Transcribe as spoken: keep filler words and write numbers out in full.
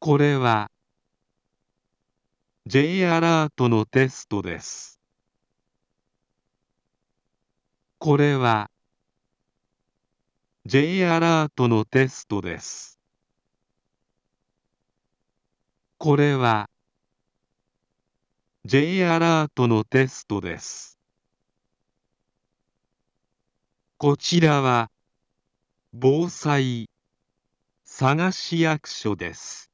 これは J アラートのテストです。これは J アラートのテストです。これは J アラートのテストです。こちらは防災佐賀市役所です。